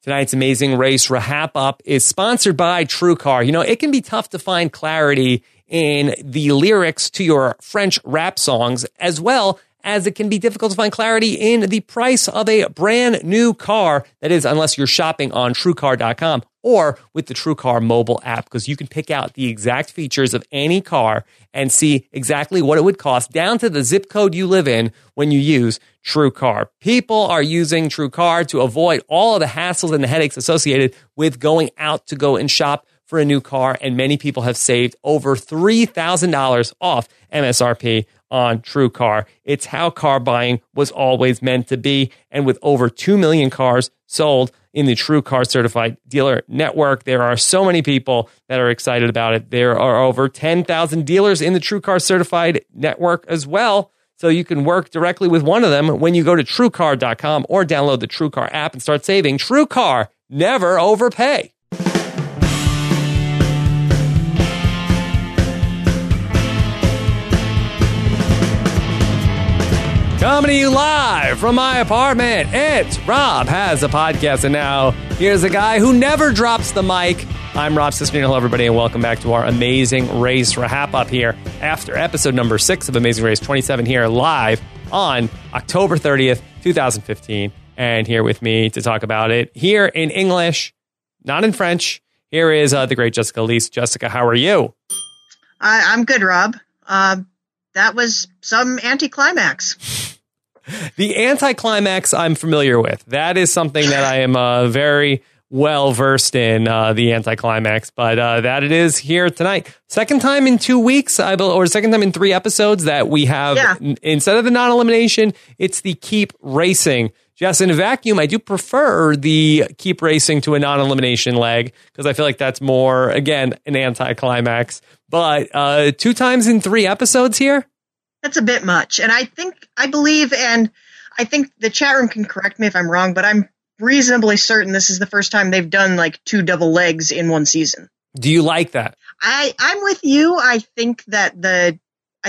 Tonight's Amazing Race Wrap Up is sponsored by TrueCar. You know, it can be tough to find clarity in the lyrics to your French rap songs, as well as it can be difficult to find clarity in the price of a brand new car. That is, unless you're shopping on TrueCar.com or with the TrueCar mobile app, because you can pick out the exact features of any car and see exactly what it would cost down to the zip code you live in when you use TrueCar. People are using TrueCar to avoid all of the hassles and the headaches associated with going out to go and shop for a new car, and many people have saved over $3,000 off MSRP on TrueCar. It's how car buying was always meant to be, and with over 2 million cars sold in the TrueCar certified dealer network, there are so many people that are excited about it. There are over 10,000 dealers in the TrueCar certified network as well, so you can work directly with one of them when you go to TrueCar.com or download the TrueCar app and start saving. TrueCar, never overpay. Coming to you live from my apartment, it's Rob Has a Podcast. And now, here's a guy who never drops the mic. I'm Rob Cesternino. Hello, everybody, and welcome back to our Amazing Race Wrap Up here after episode number 6 of Amazing Race 27 here live on October 30th, 2015. And here with me to talk about it here in English, not in French. Here is the great Jessica Elise. Jessica, how are you? I'm good, Rob. That was some anticlimax. The anticlimax I'm familiar with. That is something that I am very well versed in, the anticlimax. But that it is here tonight. Second time in 2 weeks, or second time in 3 episodes that we have, instead of the non-elimination, it's the keep racing. Jess, in a vacuum, I do prefer the keep racing to a non-elimination leg because I feel like that's more, again, an anticlimax. But 2 times in 3 episodes here? That's a bit much. And I believe, and I think the chat room can correct me if I'm wrong, but I'm reasonably certain this is the first time they've done like 2 double legs in one season. Do you like that? I'm with you. I think the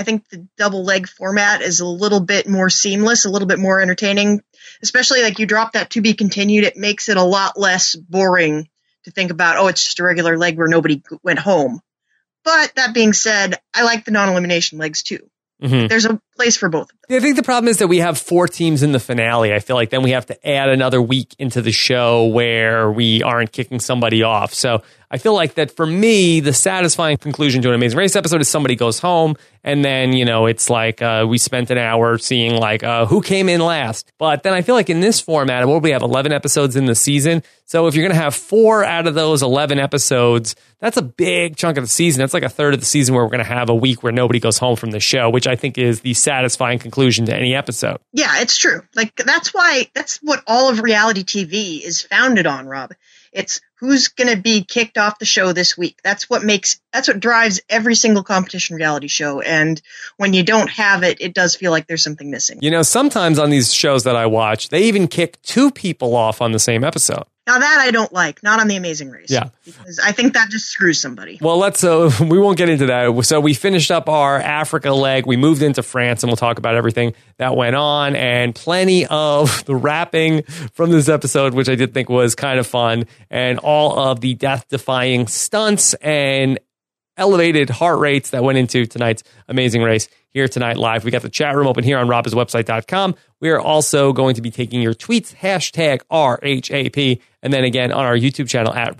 double leg format is a little bit more seamless, a little bit more entertaining, especially like you drop that to be continued. It makes it a lot less boring to think about, oh, it's just a regular leg where nobody went home. But that being said, I like the non-elimination legs too. Mm-hmm. There's a place for both of them. I think the problem is that we have 4 teams in the finale. I feel like then we have to add another week into the show where we aren't kicking somebody off. So I feel like that for me, the satisfying conclusion to an Amazing Race episode is somebody goes home and then, you know, it's like we spent an hour seeing like who came in last. But then I feel like in this format, we have 11 episodes in the season. So if you're going to have 4 out of those 11 episodes, that's a big chunk of the season. That's like a third of the season where we're going to have a week where nobody goes home from the show, which I think is the satisfying conclusion to any episode. Yeah, it's true. Like that's what all of reality TV is founded on, Rob. It's who's going to be kicked off the show this week. That's what drives every single competition reality show. And when you don't have it, it does feel like there's something missing. You know, sometimes on these shows that I watch, they even kick 2 people off on the same episode. Now that I don't like, not on The Amazing Race. Yeah. Because I think that just screws somebody. Well, we won't get into that. So we finished up our Africa leg. We moved into France and we'll talk about everything that went on and plenty of the rapping from this episode, which I did think was kind of fun, and all of the death-defying stunts and elevated heart rates that went into tonight's Amazing Race here tonight live. We got the chat room open here on robhasawebsite.com. We are also going to be taking your tweets, hashtag RHAP, and then again on our YouTube channel at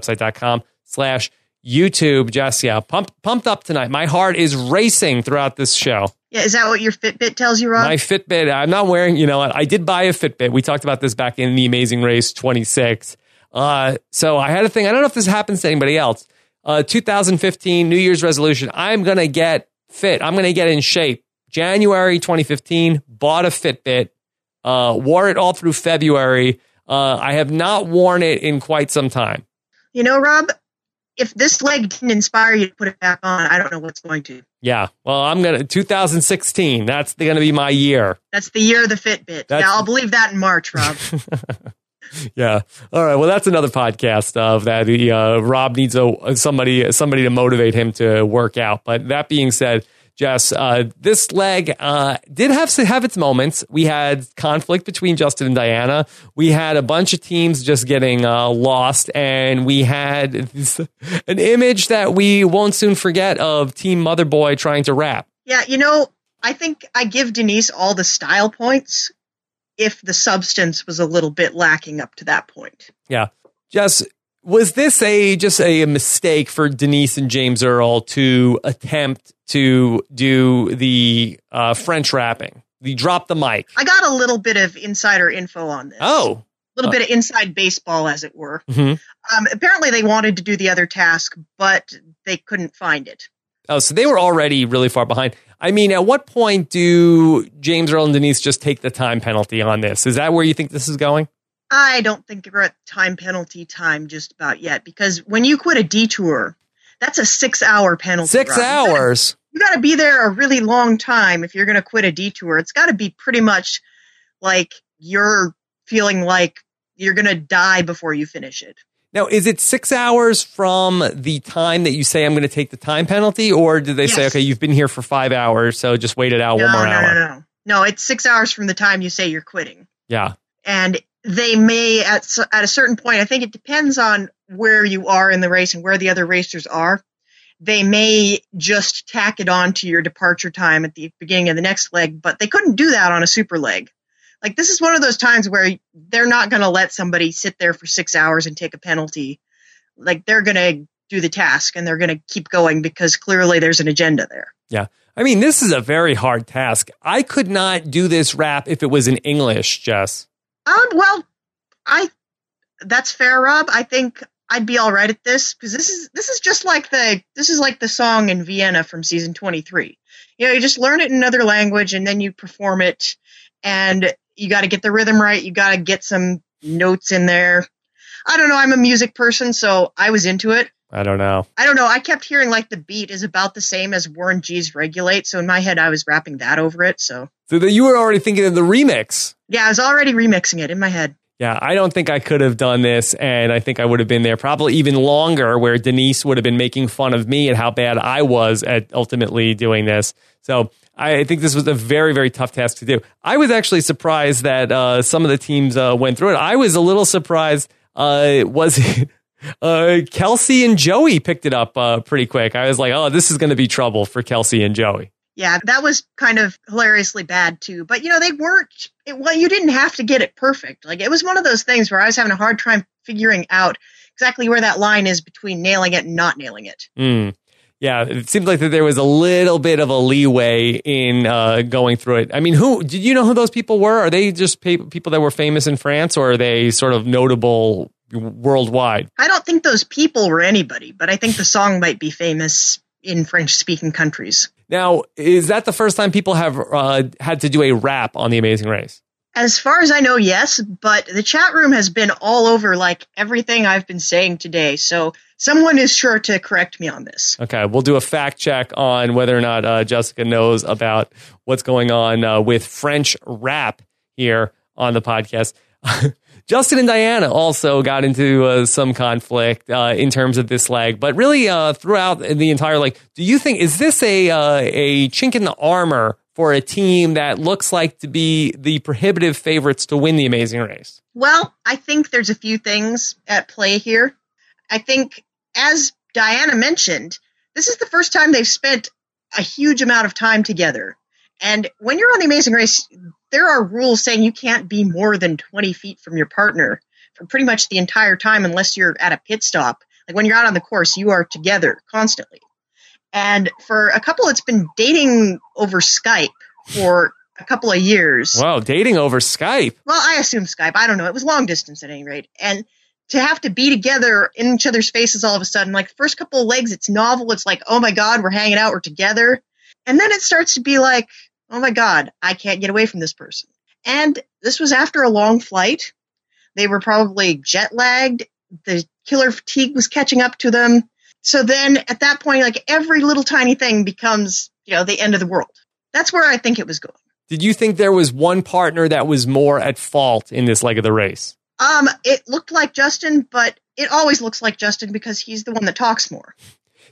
robhasawebsite.com/YouTube. Jess, yeah, pumped up tonight. My heart is racing throughout this show. Yeah, is that what your Fitbit tells you, Rob? My Fitbit, I'm not wearing, you know what, I did buy a Fitbit. We talked about this back in the Amazing Race 26. So I had a thing, I don't know if this happens to anybody else. 2015 New Year's resolution, I'm going to get fit. I'm going to get in shape. January 2015, bought a Fitbit, wore it all through February. I have not worn it in quite some time. You know, Rob, if this leg didn't inspire you to put it back on, I don't know what's going to. Yeah, well, 2016, that's going to be my year. That's the year of the Fitbit. Yeah, I'll believe that in March, Rob. Yeah. All right. Well, that's another podcast of that. Rob needs somebody to motivate him to work out. But that being said, Jess, this leg did have its moments. We had conflict between Justin and Diana. We had a bunch of teams just getting lost, and we had an image that we won't soon forget of Team Motherboy trying to rap. Yeah, I think I give Denise all the style points if the substance was a little bit lacking up to that point. Yeah. Jess, was this just a mistake for Denise and James Earl to attempt to do the French rapping? The drop the mic. I got a little bit of insider info on this. Oh. A little bit of inside baseball, as it were. Mm-hmm. Apparently they wanted to do the other task, but they couldn't find it. Oh, so they were already really far behind. I mean, at what point do James Earl and Denise just take the time penalty on this? Is that where you think this is going? I don't think we're at time penalty time just about yet, because when you quit a detour, that's a 6-hour penalty. 6 hours? You got to be there a really long time if you're going to quit a detour. It's got to be pretty much like you're feeling like you're going to die before you finish it. Now, is it 6 hours from the time that you say I'm going to take the time penalty, or did they say, okay, you've been here for 5 hours, so just wait it out one more hour? No, it's 6 hours from the time you say you're quitting. Yeah. And they may, at a certain point, I think it depends on where you are in the race and where the other racers are, they may just tack it on to your departure time at the beginning of the next leg, but they couldn't do that on a super leg. Like, this is one of those times where they're not going to let somebody sit there for 6 hours and take a penalty. Like, they're going to do the task and they're going to keep going because clearly there's an agenda there. Yeah. I mean, this is a very hard task. I could not do this rap if it was in English, Jess. Well, that's fair, Rob. I think I'd be all right at this because this is just like the song in Vienna from season 23. You just learn it in another language and then you perform it, and you got to get the rhythm right. You got to get some notes in there. I don't know. I'm a music person, so I was into it. I don't know. I kept hearing like the beat is about the same as Warren G's Regulate. So in my head, I was rapping that over it. So you were already thinking of the remix. Yeah, I was already remixing it in my head. Yeah, I don't think I could have done this. And I think I would have been there probably even longer, where Denise would have been making fun of me and how bad I was at ultimately doing this. So I think this was a very, very tough task to do. I was actually surprised that some of the teams went through it. I was a little surprised. Kelsey and Joey picked it up pretty quick. I was like, oh, this is going to be trouble for Kelsey and Joey. Yeah, that was kind of hilariously bad too. But, they weren't, you didn't have to get it perfect. Like, it was one of those things where I was having a hard time figuring out exactly where that line is between nailing it and not nailing it. Yeah, it seemed like that there was a little bit of a leeway in going through it. I mean, did you know who those people were? Are they just people that were famous in France, or are they sort of notable worldwide? I don't think those people were anybody, but I think the song might be famous in French-speaking countries. Now, is that the first time people have had to do a rap on The Amazing Race? As far as I know, yes, but the chat room has been all over like everything I've been saying today, so someone is sure to correct me on this. Okay, we'll do a fact check on whether or not Jessica knows about what's going on with French rap here on the podcast. Justin and Diana also got into some conflict in terms of this leg, but really throughout the entire leg, do you think, is this a chink in the armor for a team that looks like to be the prohibitive favorites to win the Amazing Race? Well, I think there's a few things at play here. I think, as Diana mentioned, this is the first time they've spent a huge amount of time together. And when you're on the Amazing Race, there are rules saying you can't be more than 20 feet from your partner for pretty much the entire time unless you're at a pit stop. Like, when you're out on the course, you are together constantly. And for a couple, it's been dating over Skype for a couple of years. Wow, dating over Skype? Well, I assume Skype. I don't know. It was long distance at any rate. And to have to be together in each other's faces all of a sudden, like, first couple of legs, it's novel. It's like, oh my God, we're hanging out, we're together. And then it starts to be like, oh my God, I can't get away from this person. And this was after a long flight. They were probably jet lagged. The killer fatigue was catching up to them. So then at that point, like, every little tiny thing becomes, the end of the world. That's where I think it was going. Did you think there was one partner that was more at fault in this leg of the race? It looked like Justin, but it always looks like Justin because he's the one that talks more.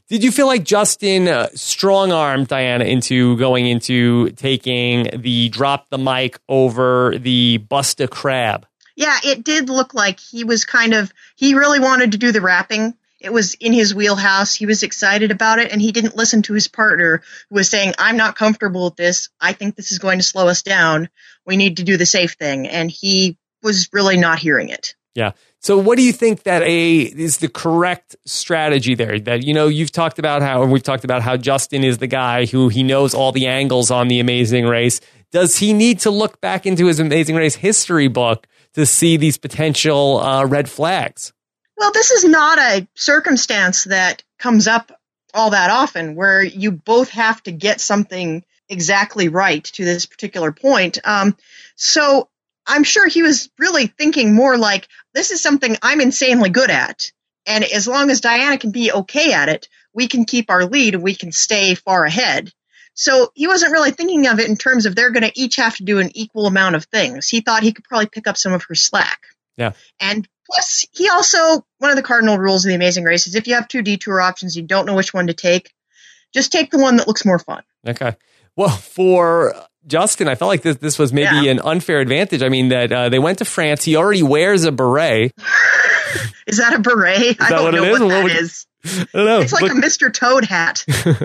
Did you feel like Justin strong-armed Diana into going into taking the drop the mic over the bust a crab? Yeah, it did look like he really wanted to do the rapping. It was in his wheelhouse. He was excited about it, and he didn't listen to his partner who was saying, I'm not comfortable with this. I think this is going to slow us down. We need to do the safe thing. And he was really not hearing it. Yeah. So what do you think that is the correct strategy there? That, you've talked about we've talked about how Justin is the guy who he knows all the angles on the Amazing Race. Does he need to look back into his Amazing Race history book to see these potential red flags? Well, this is not a circumstance that comes up all that often where you both have to get something exactly right to this particular point. So I'm sure he was really thinking more like, this is something I'm insanely good at. And as long as Diana can be okay at it, we can keep our lead and we can stay far ahead. So he wasn't really thinking of it in terms of they're going to each have to do an equal amount of things. He thought he could probably pick up some of her slack. Yeah. And plus, one of the cardinal rules of the Amazing Race is if you have two detour options, you don't know which one to take, just take the one that looks more fun. Okay. Well, for Justin, I felt like this was maybe an unfair advantage. I mean, that they went to France. He already wears a beret. Is that a beret? I don't know what that is. I don't know. It's like a Mr. Toad hat.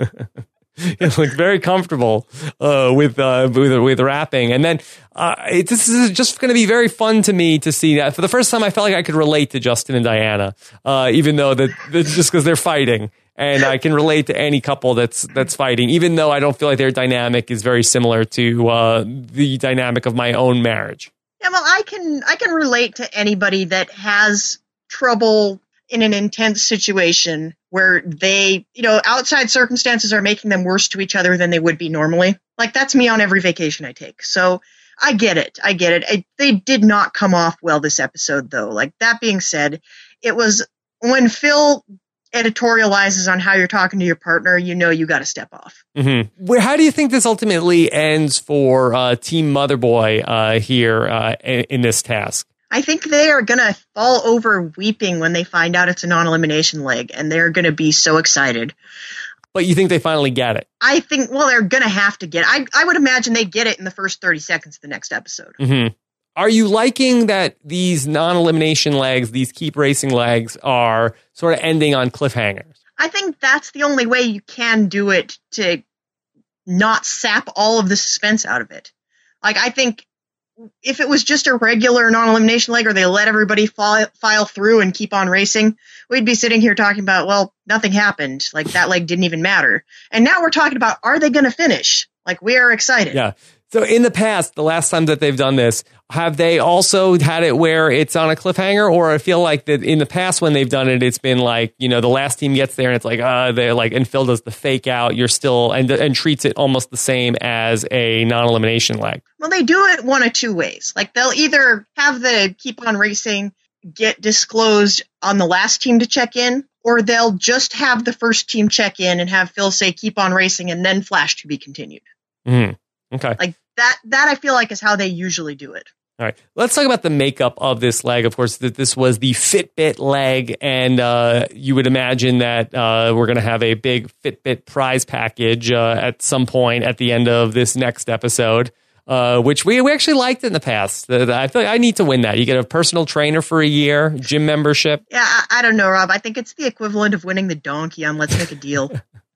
It looked very comfortable with rapping, and then this is just going to be very fun to me to see that for the first time. I felt like I could relate to Justin and Diana, even though that just because they're fighting, and I can relate to any couple that's fighting, even though I don't feel like their dynamic is very similar to the dynamic of my own marriage. Yeah, well, I can relate to anybody that has trouble in an intense situation where they, outside circumstances are making them worse to each other than they would be normally. Like, that's me on every vacation I take. So I get it. They did not come off well this episode, though. Like, that being said, it was when Phil editorializes on how you're talking to your partner, you got to step off. Mm-hmm. How do you think this ultimately ends for Team Motherboy here in this task? I think they are going to fall over weeping when they find out it's a non-elimination leg, and they're going to be so excited. But you think they finally get it? I think, they're going to have to get it. I would imagine they get it in the first 30 seconds of the next episode. Mm-hmm. Are you liking that these non-elimination legs, these keep racing legs, are sort of ending on cliffhangers? I think that's the only way you can do it to not sap all of the suspense out of it. Like, I think if it was just a regular non-elimination leg or they let everybody file through and keep on racing, we'd be sitting here talking about, nothing happened. Like, that leg didn't even matter. And now we're talking about, are they going to finish? Like, we are excited. Yeah. So in the past, the last time that they've done this, have they also had it where it's on a cliffhanger? Or I feel like that in the past when they've done it, it's been like, the last team gets there and it's like, they're like, and Phil does the fake out. You're still, and treats it almost the same as a non-elimination leg. Well, they do it one of two ways. Like, they'll either have the keep on racing get disclosed on the last team to check in, or they'll just have the first team check in and have Phil say keep on racing and then flash to be continued. Mm-hmm. Okay. Like that I feel like is how they usually do it. All right. Let's talk about the makeup of this leg. Of course, this was the Fitbit leg, and you would imagine that we're going to have a big Fitbit prize package at some point at the end of this next episode, which we actually liked in the past. I feel like I need to win that. You get a personal trainer for a year, gym membership. Yeah, I don't know, Rob. I think it's the equivalent of winning the donkey on Let's Make a Deal.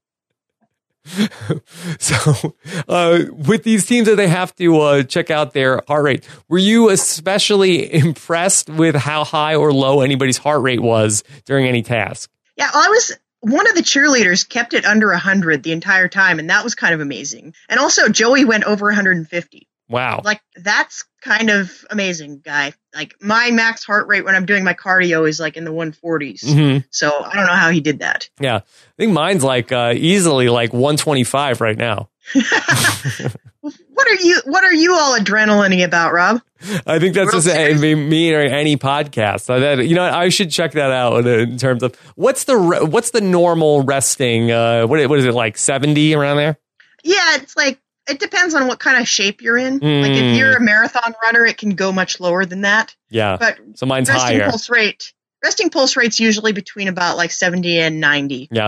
So with these teams that they have to check out their heart rate, were you especially impressed with how high or low anybody's heart rate was during any task? Yeah, one of the cheerleaders kept it under 100 the entire time, and that was kind of amazing. And also, Joey went over 150. Wow. Like, that's kind of amazing, guy. Like, my max heart rate when I'm doing my cardio is like in the 140s. Mm-hmm. So I don't know how he did that. Yeah. I think mine's like easily like 125 right now. What are you all adrenaline-y about, Rob? I think that's just me or any podcast. I should check that out in terms of what's the normal resting. What is it, like 70 around there? Yeah, it's like, it depends on what kind of shape you're in. Like, if you're a marathon runner, it can go much lower than that. Yeah. But so mine's higher. Resting pulse rate's usually between about like 70 and 90. Yeah.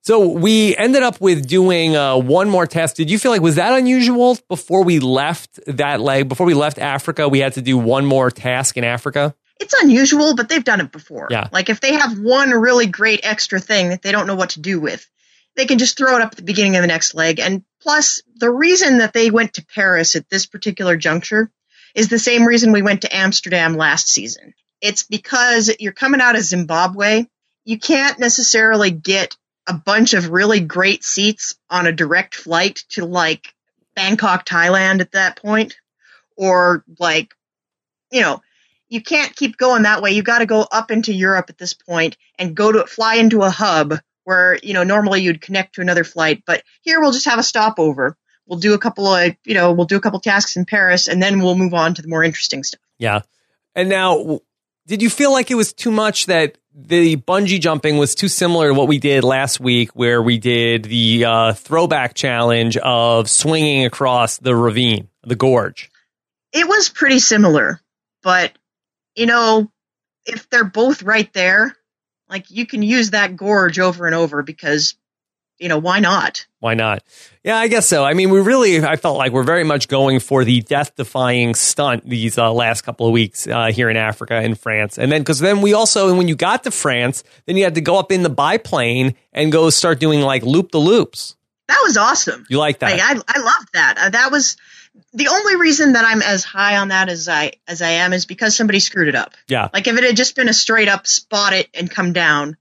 So we ended up with doing one more test. Did you feel like, was that unusual before we left that leg? Before we left Africa, we had to do one more task in Africa? It's unusual, but they've done it before. Yeah. Like if they have one really great extra thing that they don't know what to do with, they can just throw it up at the beginning of the next leg. And plus, the reason that they went to Paris at this particular juncture is the same reason we went to Amsterdam last season. It's because you're coming out of Zimbabwe. You can't necessarily get a bunch of really great seats on a direct flight to like Bangkok, Thailand at that point. Or like, you can't keep going that way. You got to go up into Europe at this point and fly into a hub where, normally you'd connect to another flight. But here we'll just have a stopover. We'll do a couple tasks in Paris and then we'll move on to the more interesting stuff. Yeah. And now, did you feel like it was too much that the bungee jumping was too similar to what we did last week where we did the throwback challenge of swinging across the ravine, the gorge? It was pretty similar, but if they're both right there, like you can use that gorge over and over because, why not? Why not? Yeah, I guess so. I mean, I felt like we're very much going for the death-defying stunt these last couple of weeks here in Africa and France. And because then we also, when you got to France, then you had to go up in the biplane and go start doing like loop-the-loops. That was awesome. You like that? Like, I loved that. That was the only reason that I'm as high on that as I am is because somebody screwed it up. Yeah. Like if it had just been a straight up spot it and come down,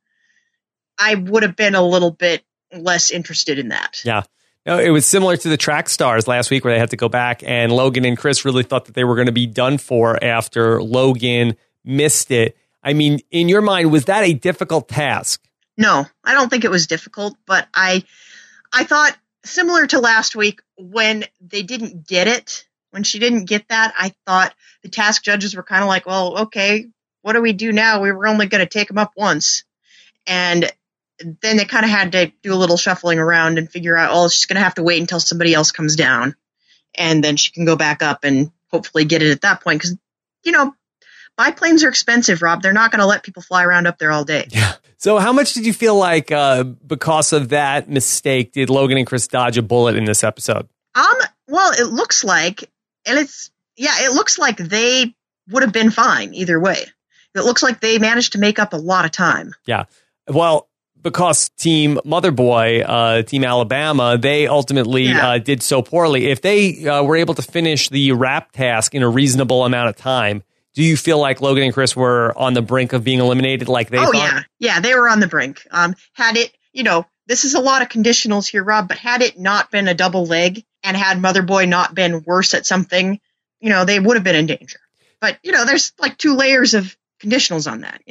I would have been a little bit less interested in that. Yeah. No, it was similar to the track stars last week where they had to go back and Logan and Chris really thought that they were going to be done for after Logan missed it. I mean, in your mind, was that a difficult task? No, I don't think it was difficult, but I thought similar to last week when they didn't get it, when she didn't get that, I thought the task judges were kind of like, well, okay, what do we do now? We were only going to take them up once. And then they kind of had to do a little shuffling around and figure out, oh, she's going to have to wait until somebody else comes down. And then she can go back up and hopefully get it at that point. Because, biplanes are expensive, Rob. They're not going to let people fly around up there all day. Yeah. So how much did you feel like because of that mistake, did Logan and Chris dodge a bullet in this episode? Well, it looks like, and it looks like they would have been fine either way. It looks like they managed to make up a lot of time. Yeah. Well, because Team Motherboy, Team Alabama, they ultimately did so poorly. If they were able to finish the wrap task in a reasonable amount of time, do you feel like Logan and Chris were on the brink of being eliminated like they thought? Oh, yeah, they were on the brink. Had it, this is a lot of conditionals here, Rob, but had it not been a double leg and had Motherboy not been worse at something, they would have been in danger. But, there's like 2 layers of conditionals on that.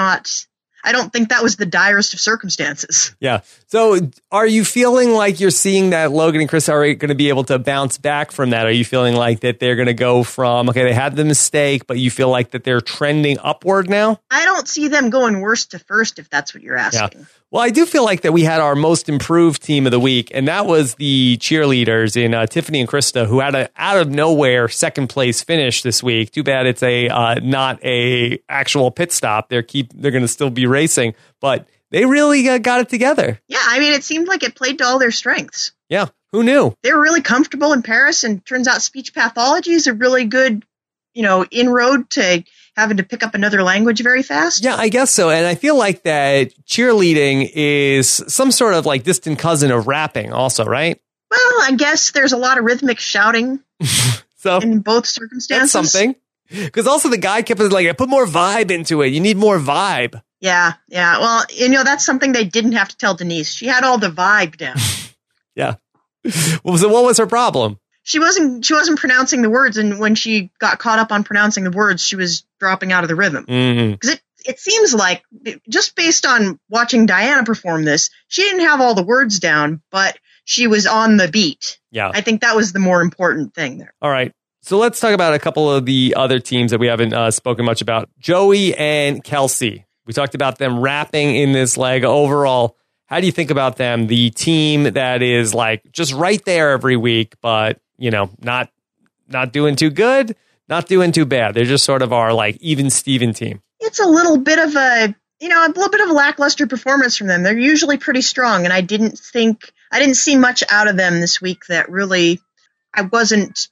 I don't think that was the direst of circumstances. Yeah. So are you feeling like you're seeing that Logan and Chris are going to be able to bounce back from that? Are you feeling like that they're going to go from, okay, they had the mistake, but you feel like that they're trending upward now? I don't see them going worst to first, if that's what you're asking. Yeah. Well, I do feel like that we had our most improved team of the week, and that was the cheerleaders in Tiffany and Krista, who had an out of nowhere second place finish this week. Too bad it's not a actual pit stop. They're going to still be racing, but they really got it together. Yeah, I mean, it seemed like it played to all their strengths. Yeah, who knew? They were really comfortable in Paris, and turns out speech pathology is a really good, inroad to having to pick up another language very fast. Yeah, I guess so. And I feel like that cheerleading is some sort of like distant cousin of rapping also, right? Well, I guess there's a lot of rhythmic shouting in both circumstances. That's something. Because also the guy kept like, put more vibe into it. You need more vibe. Yeah. Well, that's something they didn't have to tell Denise. She had all the vibe down. Yeah. Well, so what was her problem? She wasn't pronouncing the words, and when she got caught up on pronouncing the words, she was dropping out of the rhythm. Because it seems like, just based on watching Diana perform this, she didn't have all the words down, but she was on the beat. Yeah. I think that was the more important thing there. All right. So let's talk about a couple of the other teams that we haven't spoken much about. Joey and Kelsey. We talked about them rapping in this leg. Overall, how do you think about them? The team that is like just right there every week, but not doing too good, not doing too bad. They're just sort of our like even Steven team. It's a little bit of a a little bit of a lackluster performance from them. They're usually pretty strong, and I didn't see much out of them this week that really, I wasn't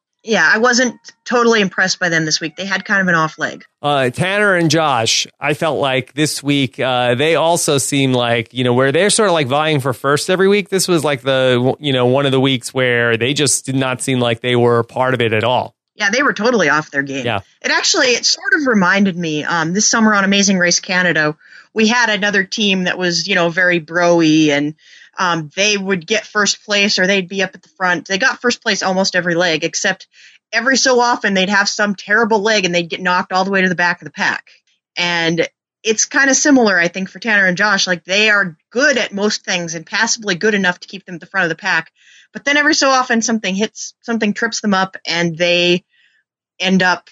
totally impressed by them this week. They had kind of an off leg. Tanner and Josh, I felt like this week, they also seem like, where they're sort of like vying for first every week. This was like one of the weeks where they just did not seem like they were part of it at all. Yeah, they were totally off their game. Yeah. It sort of reminded me, this summer on Amazing Race Canada, we had another team that was, very bro-y, and they would get first place or they'd be up at the front. They got first place almost every leg, except every so often they'd have some terrible leg and they'd get knocked all the way to the back of the pack. And it's kind of similar, I think, for Tanner and Josh. Like, they are good at most things and passably good enough to keep them at the front of the pack. But then every so often something trips them up and they end up,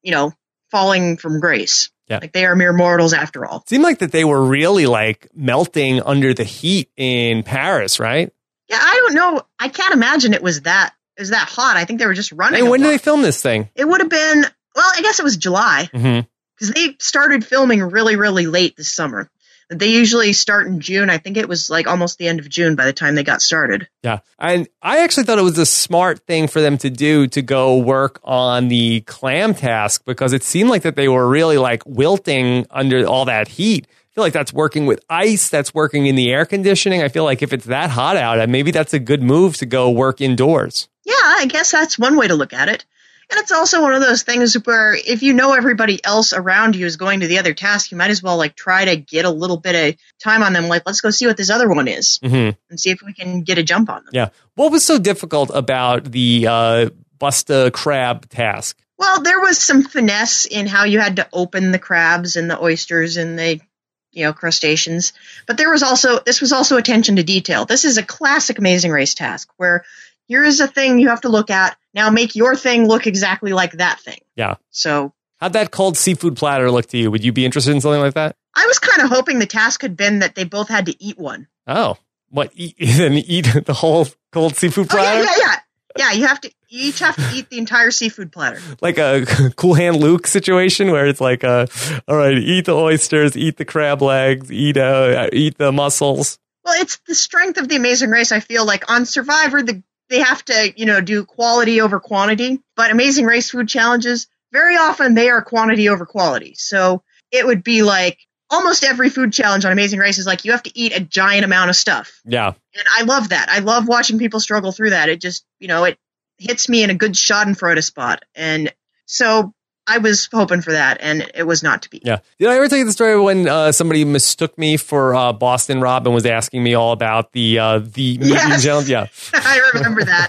falling from grace. Yeah. Like, they are mere mortals after all. It seemed like that they were really like melting under the heat in Paris, right? Yeah, I don't know. I can't imagine it was that hot. I think they were just running. Hey, when did they film this thing? It would have been, I guess it was July. Because they started filming really, really late this summer. They usually start in June. I think it was like almost the end of June by the time they got started. Yeah. And I actually thought it was a smart thing for them to do to go work on the clam task, because it seemed like that they were really like wilting under all that heat. I feel like that's working with ice. That's working in the air conditioning. I feel like if it's that hot out, maybe that's a good move to go work indoors. Yeah, I guess that's one way to look at it. And it's also one of those things where if you know everybody else around you is going to the other task, you might as well like try to get a little bit of time on them. Like, let's go see what this other one is and see if we can get a jump on them. Yeah. What was so difficult about the bust a crab task? Well, there was some finesse in how you had to open the crabs and the oysters and the crustaceans. But this was also attention to detail. This is a classic Amazing Race task where here is a thing you have to look at. Now make your thing look exactly like that thing. Yeah. So how'd that cold seafood platter look to you? Would you be interested in something like that? I was kind of hoping the task had been that they both had to eat one. Oh, what? Eat the whole cold seafood platter? Yeah, you each have to eat the entire seafood platter. Like a Cool Hand Luke situation where it's like, all right, eat the oysters, eat the crab legs, eat the mussels. Well, it's the strength of the Amazing Race. I feel like on Survivor, they have to, do quality over quantity. But Amazing Race food challenges, very often they are quantity over quality. So it would be like almost every food challenge on Amazing Race is like you have to eat a giant amount of stuff. Yeah. And I love that. I love watching people struggle through that. It just, it hits me in a good schadenfreude spot. And so I was hoping for that, and it was not to be. Yeah. Did I ever tell you the story when somebody mistook me for Boston Rob and was asking me all about the medium challenge? Yeah. I remember that.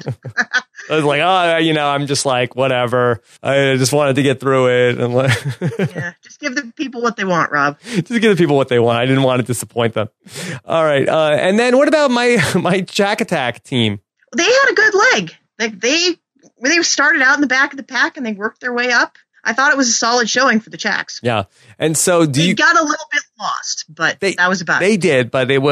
I was like, I'm just like, whatever. I just wanted to get through it. And yeah, just give the people what they want, Rob. Just give the people what they want. I didn't want to disappoint them. All right. And then what about my Jack Attack team? They had a good leg. Like they started out in the back of the pack and they worked their way up. I thought it was a solid showing for the Chacks. Yeah. And so they got a little bit lost, but that was about it. They did, but they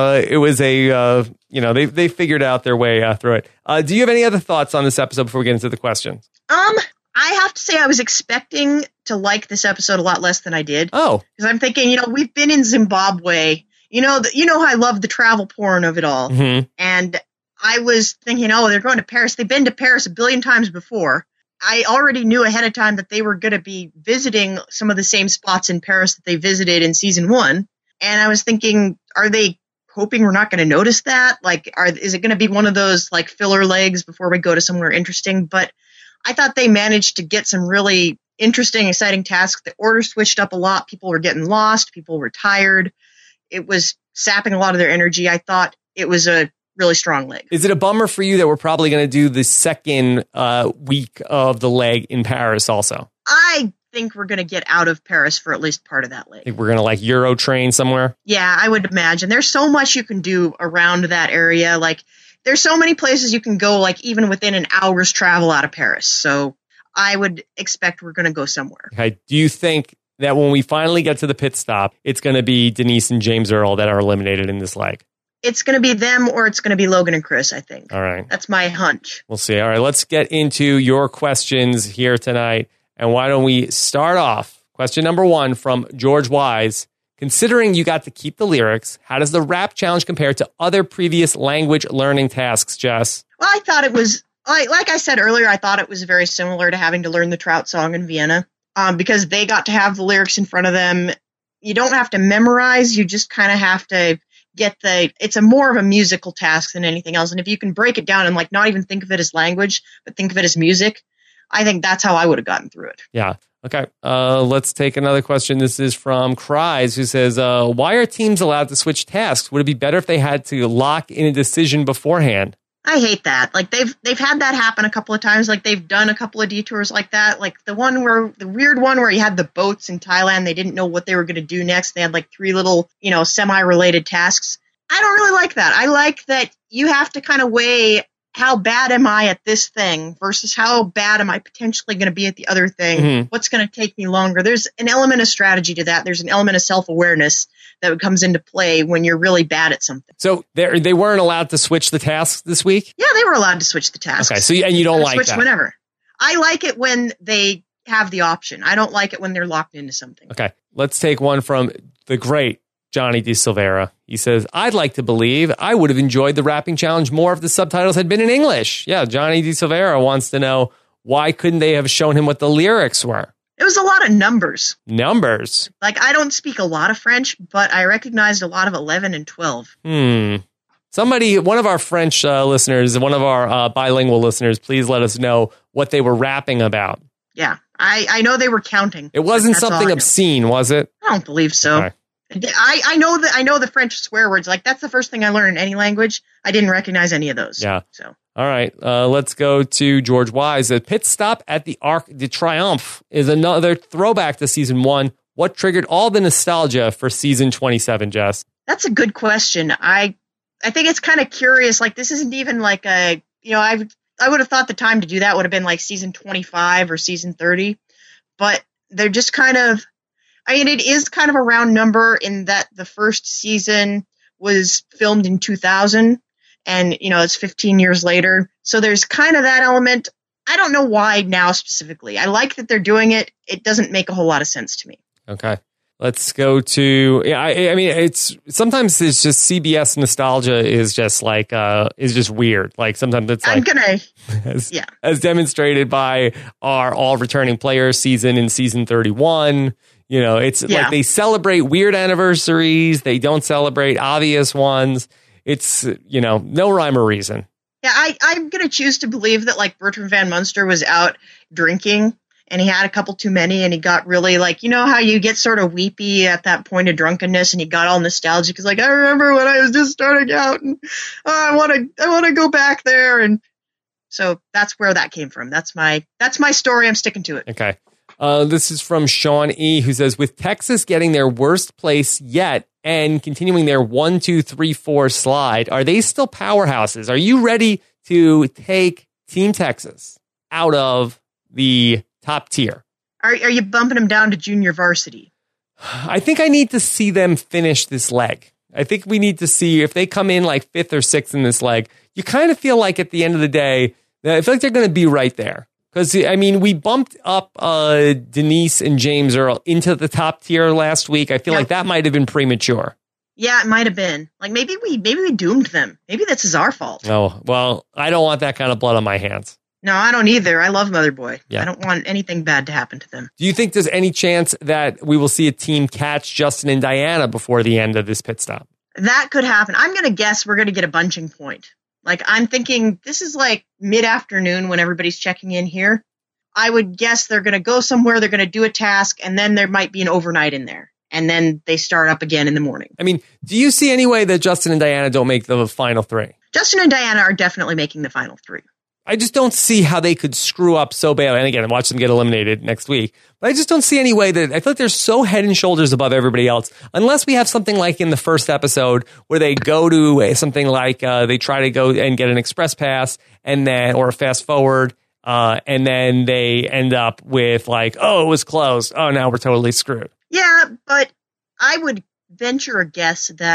figured out their way through it. Do you have any other thoughts on this episode before we get into the questions? I have to say I was expecting to like this episode a lot less than I did. Oh. Because I'm thinking, we've been in Zimbabwe. How I love the travel porn of it all. Mm-hmm. And I was thinking, they're going to Paris. They've been to Paris a billion times before. I already knew ahead of time that they were going to be visiting some of the same spots in Paris that they visited in season 1. And I was thinking, are they hoping we're not going to notice that? Like, is it going to be one of those like filler legs before we go to somewhere interesting? But I thought they managed to get some really interesting, exciting tasks. The order switched up a lot. People were getting lost. People were tired. It was sapping a lot of their energy. I thought it was a really strong leg. Is it a bummer for you that we're probably going to do the second week of the leg in Paris also? I think we're going to get out of Paris for at least part of that leg. I think we're going to like Euro train somewhere? Yeah, I would imagine. There's so much you can do around that area. Like, there's so many places you can go, like even within an hour's travel out of Paris. So I would expect we're going to go somewhere. Okay. Do you think that when we finally get to the pit stop, it's going to be Denise and James Earl that are eliminated in this leg? It's going to be them or it's going to be Logan and Chris, I think. All right. That's my hunch. We'll see. All right. Let's get into your questions here tonight. And why don't we start off? Question number 1 from George Wise. Considering you got to keep the lyrics, how does the rap challenge compare to other previous language learning tasks, Jess? Well, I thought it was, like I said earlier, I thought it was very similar to having to learn the Trout song in Vienna, because they got to have the lyrics in front of them. You don't have to memorize, you just kind of have to it's a more of a musical task than anything else. And if you can break it down and like not even think of it as language, but think of it as music, I think that's how I would have gotten through it. Yeah. Okay. Let's take another question. This is from Cries, who says, why are teams allowed to switch tasks? Would it be better if they had to lock in a decision beforehand? I hate that. Like they've had that happen a couple of times. Like they've done a couple of detours like that. Like the weird one where you had the boats in Thailand. They didn't know what they were going to do next. They had like 3 little, semi-related tasks. I don't really like that. I like that you have to kind of weigh how bad am I at this thing versus how bad am I potentially going to be at the other thing? Mm-hmm. What's going to take me longer? There's an element of strategy to that. There's an element of self-awareness that comes into play when you're really bad at something. So they weren't allowed to switch the tasks this week? Yeah, they were allowed to switch the tasks. Okay, so you don't like switch that? Whenever. I like it when they have the option. I don't like it when they're locked into something. Okay, let's take one from the great Johnny De Silveira. He says, I'd like to believe I would have enjoyed the rapping challenge more if the subtitles had been in English. Yeah, Johnny De Silveira wants to know, why couldn't they have shown him what the lyrics were? It was a lot of numbers. Numbers? Like, I don't speak a lot of French, but I recognized a lot of 11 and 12. Somebody, one of our French listeners, one of our bilingual listeners, please let us know what they were rapping about. Yeah, I know they were counting. It wasn't something obscene, was it? I don't believe so. Okay. I know the French swear words. Like, that's the first thing I learned in any language. I didn't recognize any of those. Yeah. So. All right. Let's go to George Wise. A pit stop at the Arc de Triomphe is another throwback to season 1. What triggered all the nostalgia for season 27, Jess? That's a good question. I think it's kind of curious. Like, this isn't even like I would have thought the time to do that would have been like season 25 or season 30. But they're just kind of, it is kind of a round number in that the first season was filmed in 2000 and, it's 15 years later. So there's kind of that element. I don't know why now specifically. I like that they're doing it. It doesn't make a whole lot of sense to me. Okay. Let's go to, sometimes it's just CBS nostalgia is just like, is just weird. Like sometimes it's like, as demonstrated by our all returning players season in season 31. It's like they celebrate weird anniversaries. They don't celebrate obvious ones. It's, no rhyme or reason. Yeah, I'm going to choose to believe that like Bertram Van Munster was out drinking and he had a couple too many and he got really like, how you get sort of weepy at that point of drunkenness and he got all nostalgic. He's like, I remember when I was just starting out and I want to go back there. And so that's where that came from. That's my story. I'm sticking to it. Okay. This is from Sean E., who says, with Texas getting their worst place yet and continuing their 1, 2, 3, 4 slide, are they still powerhouses? Are you ready to take Team Texas out of the top tier? Are you bumping them down to junior varsity? I think I need to see them finish this leg. I think we need to see if they come in like 5th or 6th in this leg. You kind of feel like at the end of the day, I feel like they're going to be right there. Because, we bumped up Denise and James Earl into the top tier last week. I feel like that might have been premature. Yeah, it might have been. Like, maybe we doomed them. Maybe this is our fault. Oh, well, I don't want that kind of blood on my hands. No, I don't either. I love Mother Boy. Yeah. I don't want anything bad to happen to them. Do you think there's any chance that we will see a team catch Justin and Diana before the end of this pit stop? That could happen. I'm going to guess we're going to get a bunching point. Like, I'm thinking this is like mid-afternoon when everybody's checking in here. I would guess they're going to go somewhere, they're going to do a task, and then there might be an overnight in there. And then they start up again in the morning. Do you see any way that Justin and Diana don't make the final 3? Justin and Diana are definitely making the final 3. I just don't see how they could screw up so bad. And again, watch them get eliminated next week. But I just don't see any way that I feel like they're so head and shoulders above everybody else. Unless we have something like in the first episode where they go to something like they try to go and get an express pass and then or a fast forward. And then they end up with like, oh, it was closed. Oh, now we're totally screwed. Yeah, but I would venture a guess that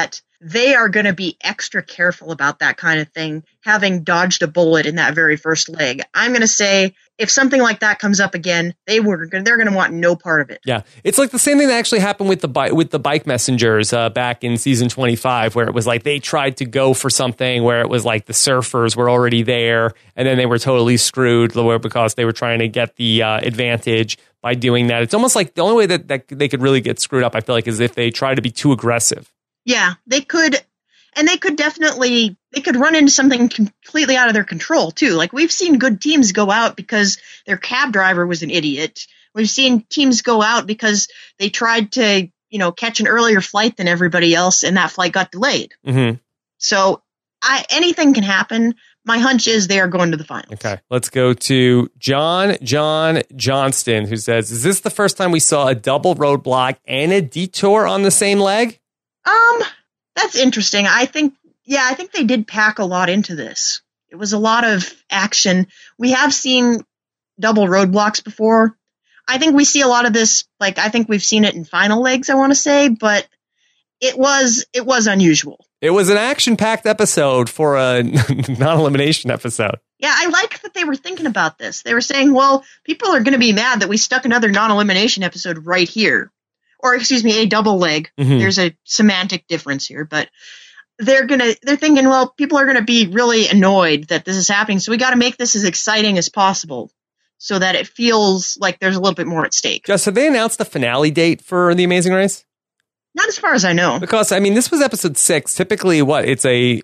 they are going to be extra careful about that kind of thing, having dodged a bullet in that very first leg. I'm going to say if something like that comes up again, they're going to want no part of it. Yeah, it's like the same thing that actually happened with the bike messengers back in season 25, where it was like they tried to go for something where it was like the surfers were already there, and then they were totally screwed because they were trying to get the advantage by doing that. It's almost like the only way that they could really get screwed up, I feel like, is if they try to be too aggressive. Yeah, they could. And they could run into something completely out of their control, too. Like, we've seen good teams go out because their cab driver was an idiot. We've seen teams go out because they tried to, catch an earlier flight than everybody else, and that flight got delayed. Mm-hmm. So anything can happen. My hunch is they are going to the finals. Okay, let's go to John Johnston, who says, is this the first time we saw a double roadblock and a detour on the same leg? That's interesting. I think they did pack a lot into this. It was a lot of action. We have seen double roadblocks before. I think we see a lot of this, like, I think we've seen it in final legs, I want to say, but it was unusual. It was an action-packed episode for a non-elimination episode. Yeah, I like that they were thinking about this. They were saying, well, people are going to be mad that we stuck another non-elimination episode right here. Or, excuse me, a double leg. Mm-hmm. There's a semantic difference here, but they're thinking, well, people are going to be really annoyed that this is happening, so we got to make this as exciting as possible so that it feels like there's a little bit more at stake. Jess, have they announced the finale date for The Amazing Race? Not as far as I know. Because, I mean, this was episode 6. Typically, it's a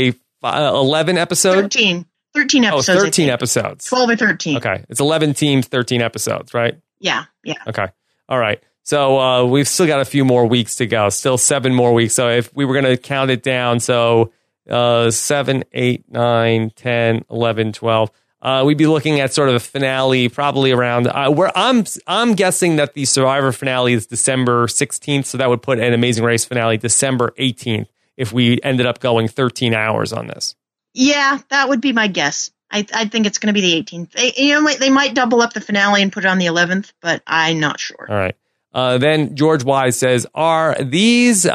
11 episode? 13 episodes. Oh, 13 episodes. 12 or 13. Okay. It's 11 teams, 13 episodes, right? Yeah. Okay. All right. So we've still got a few more weeks to go. Still 7 more weeks. So if we were going to count it down, so 7, 8, 9, 10, 11, 12. We'd be looking at sort of a finale probably around where I'm guessing that the Survivor finale is December 16th. So that would put an Amazing Race finale December 18th if we ended up going 13 hours on this. Yeah, that would be my guess. I think it's going to be the 18th. They might double up the finale and put it on the 11th, but I'm not sure. All right. Then George Wise says, are these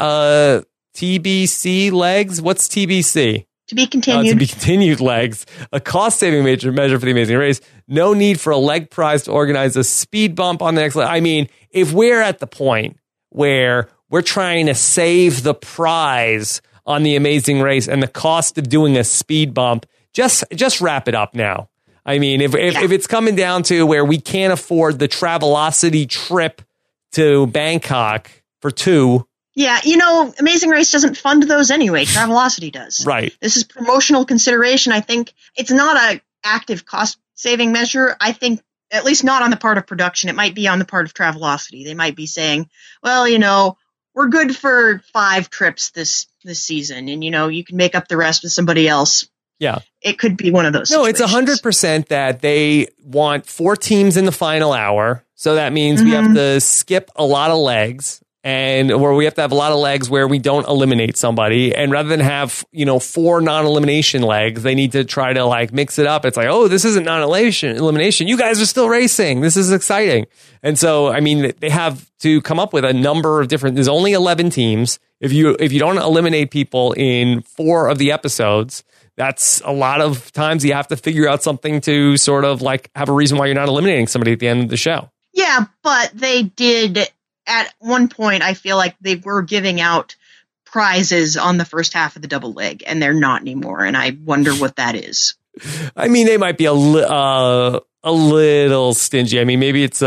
TBC legs? What's TBC? To be continued. To be continued legs. A cost-saving measure for The Amazing Race. No need for a leg prize to organize a speed bump on the next leg. I mean, if we're at the point where we're trying to save the prize on The Amazing Race and the cost of doing a speed bump, just wrap it up now. I mean, if it's coming down to where we can't afford the Travelocity trip to Bangkok for 2. Yeah, Amazing Race doesn't fund those anyway. Travelocity does. Right. This is promotional consideration. I think it's not an active cost-saving measure. I think, at least not on the part of production. It might be on the part of Travelocity. They might be saying, well, we're good for 5 trips this season, and, you can make up the rest with somebody else. Yeah. It could be one of those situations. It's 100% that they want 4 teams in the final hour. So that means we have to skip a lot of legs, where we have to have a lot of legs where we don't eliminate somebody. And rather than have, 4 non-elimination legs, they need to try to mix it up. It's like, oh, this isn't non-elimination. You guys are still racing. This is exciting. And so, I mean, they have to come up with a number of different, there's only 11 teams. If you don't eliminate people in 4 of the episodes, that's a lot of times you have to figure out something to sort of have a reason why you're not eliminating somebody at the end of the show. Yeah, but they did at one point. I feel like they were giving out prizes on the first half of the double leg, and they're not anymore. And I wonder what that is. I mean, they might be a little stingy. I mean, maybe it's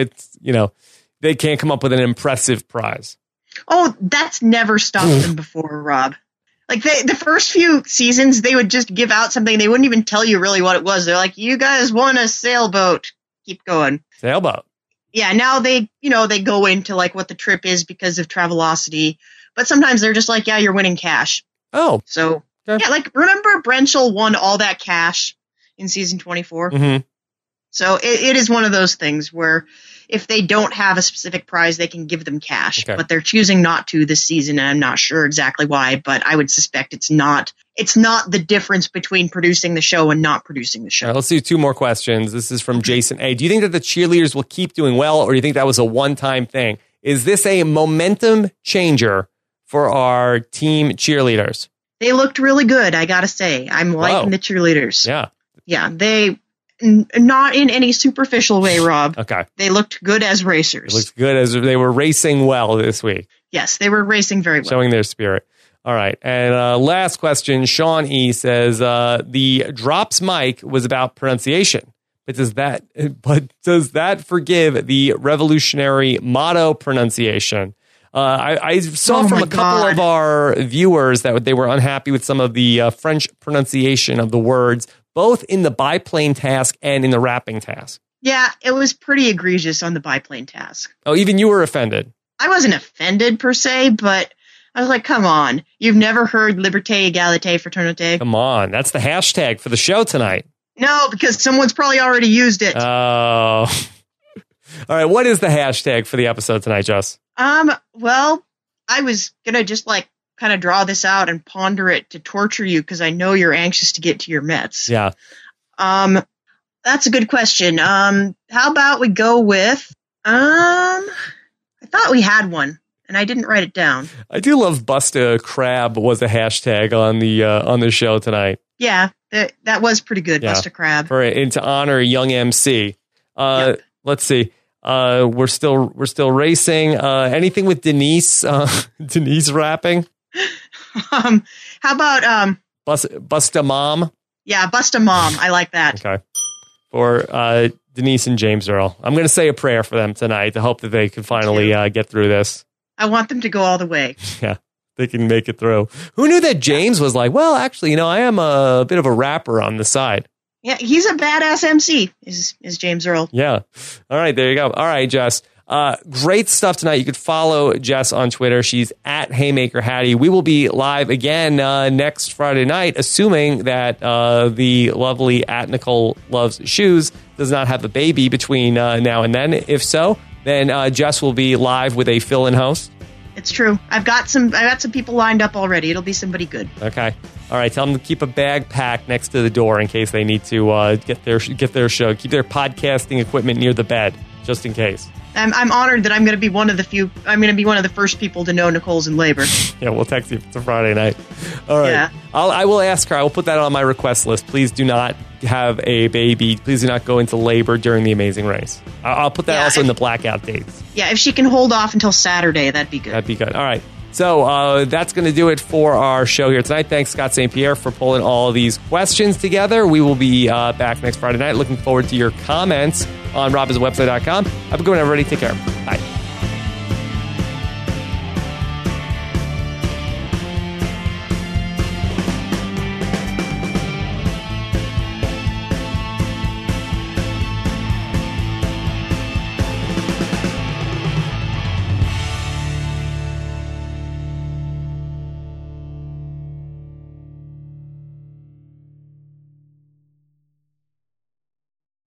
they can't come up with an impressive prize. Oh, that's never stopped them before, Rob. Like the first few seasons, they would just give out something. They wouldn't even tell you really what it was. They're like, you guys won a sailboat. Keep going. Sailboat. Yeah, now they go into what the trip is because of Travelocity. But sometimes they're just like, yeah, you're winning cash. Oh. So, okay. Yeah, remember Brenchel won all that cash in season 24? Mm-hmm. So it is one of those things where if they don't have a specific prize, they can give them cash. Okay. But they're choosing not to this season, and I'm not sure exactly why, but I would suspect it's not the difference between producing the show and not producing the show. All right, let's do 2 more questions. This is from Jason A. Do you think that the cheerleaders will keep doing well, or do you think that was a one-time thing? Is this a momentum changer for our team cheerleaders? They looked really good, I gotta say. I'm liking the cheerleaders. Yeah. Yeah, they, not in any superficial way, Rob. Okay. They looked good as racers. It looks good as they were racing well this week. Yes, they were racing very well. Showing their spirit. All right. And last question, Sean E. says, the drops mic was about pronunciation. But does that forgive the revolutionary motto pronunciation? I saw from a couple of our viewers that they were unhappy with some of the French pronunciation of the words, both in the biplane task and in the rapping task. Yeah, it was pretty egregious on the biplane task. Oh, even you were offended. I wasn't offended per se, but I was like, come on. You've never heard liberté, égalité, fraternité? Come on. That's the hashtag for the show tonight. No, because someone's probably already used it. Oh. All right. What is the hashtag for the episode tonight, Jess? Well, I was going to just kind of draw this out and ponder it to torture you because I know you're anxious to get to your Mets. Yeah. That's a good question. How about we go with, I thought we had one and I didn't write it down. I do love Busta Crab was a hashtag on the show tonight. Yeah, that was pretty good. Yeah. Busta Crab. To honor Young MC. Yep. Let's see. We're still racing. Anything with Denise? Denise rapping. How about Busta Mom? Yeah, Busta Mom. I like that. Okay. For Denise and James Earl, I'm going to say a prayer for them tonight to hope that they can finally get through this. I want them to go all the way. Yeah, they can make it through. Who knew that James was like, well, actually, I am a bit of a rapper on the side. Yeah, he's a badass MC, is James Earl. Yeah. All right, there you go. All right, Jess. Great stuff tonight. You could follow Jess on Twitter. She's at Haymaker Hattie. We will be live again next Friday night, assuming that the lovely at Nicole Loves Shoes does not have a baby between now and then. If so, then Jess will be live with a fill-in host. It's true. I've got some people lined up already. It'll be somebody good. Okay. All right. Tell them to keep a bag packed next to the door in case they need to get their show. Keep their podcasting equipment near the bed, just in case. I'm honored that I'm going to be one of the first people to know Nicole's in labor. Yeah, we'll text you if it's a Friday night. All right. Yeah. I will ask her. I will put that on my request list. Please do not have a baby. Please do not go into labor during the Amazing Race. I'll put that also in the blackout dates. Yeah, if she can hold off until Saturday, that'd be good. That'd be good. All right. So that's going to do it for our show here tonight. Thanks, Scott St. Pierre, for pulling all of these questions together. We will be back next Friday night. Looking forward to your comments on robbinswebsite.com. Have a good one, everybody. Take care.